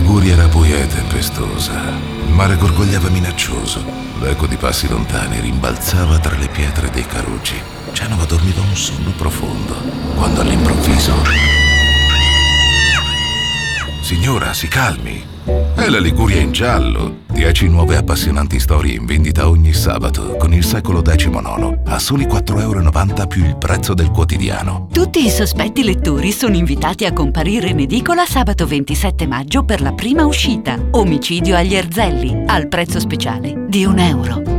Liguria era buia e tempestosa. Il mare gorgogliava minaccioso. L'eco di passi lontani rimbalzava tra le pietre dei carucci. Genova dormiva un sonno profondo, quando all'improvviso... Signora, si calmi. È la Liguria in giallo. 10 nuove appassionanti storie in vendita ogni sabato, con il secolo XIX, a soli 4,90 € più il prezzo del quotidiano. Tutti i sospetti lettori sono invitati a comparire in edicola sabato 27 maggio per la prima uscita. Omicidio agli Erzelli, al prezzo speciale di €1.